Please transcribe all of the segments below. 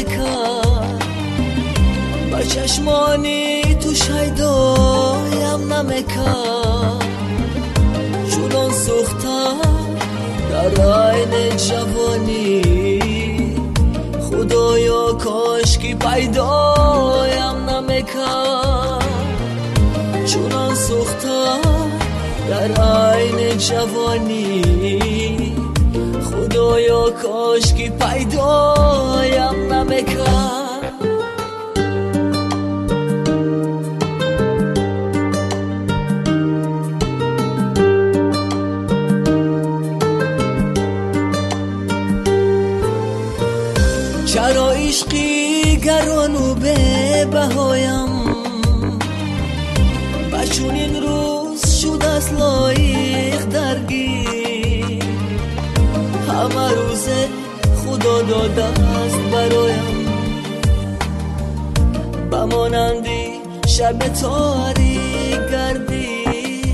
نمکن با چشمانی تو شیدایم نمکن چونان سوختم در عین جوانی خدایا کاشکی پیدایم نمکن چونان سوختم در عین جوانی خدایا کاشکی پیدایم نمکن چرا عشقی گرانو به بهایم بچون این روز شد از لایق درگیر همه روزه خدا داده است برایم بمانندی شب تاریک گردی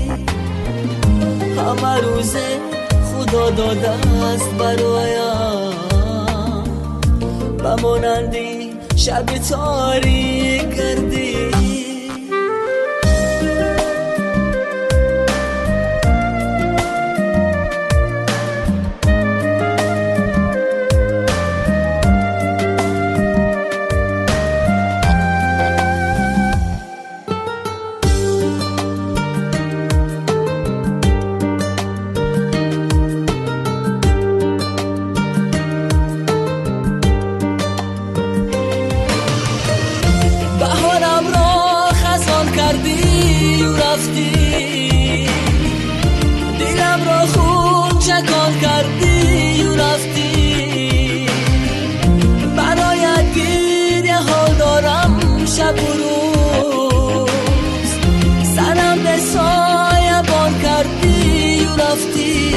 همه روزه خدا داده است برایم بمانندی شب تاریک گردی دلم را خون چکان کردی و رفتی برایت گریه حال دارم شب و روز سرم به سایه بان کردی و رفتی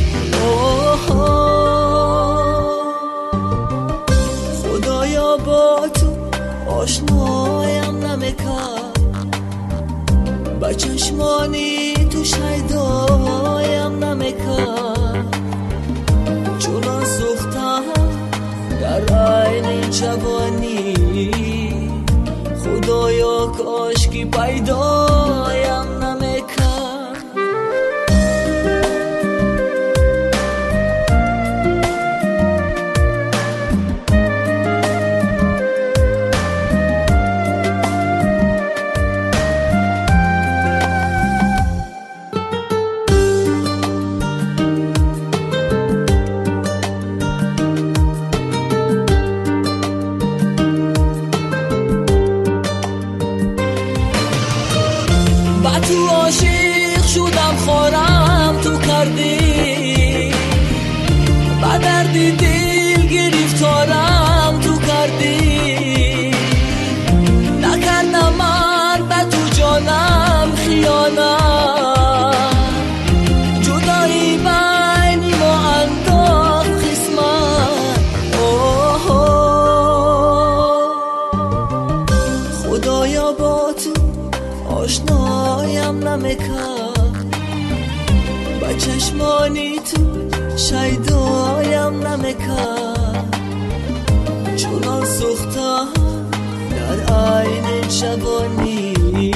خدایا با تو آشنایم نمیکن با چشمانی تو شیدایم نمکن چونان سوختم در عین جوانی خدایا کاشکی پیدایم نمکن تو عاشق شدم خارم تو کردی با دردی دل گرفتارم تو کردی نکردم من به تو جانم خیانت جدایی بین ما انداخت قسمت خدایا با تو آشنایم نمیکن با چشمانی تو شیدایم نمیکن چونان سوختم در عین جوانی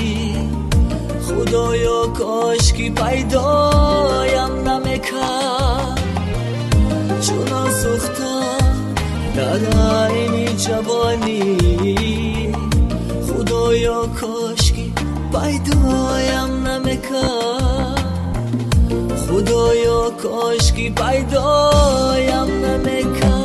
خدایا کاشکی پیدایم نمیکن چونان سوختم در عین جوانی خدایا کاشکی پیدایم نمیکن خدایا کاشکی پیدایم نمیکن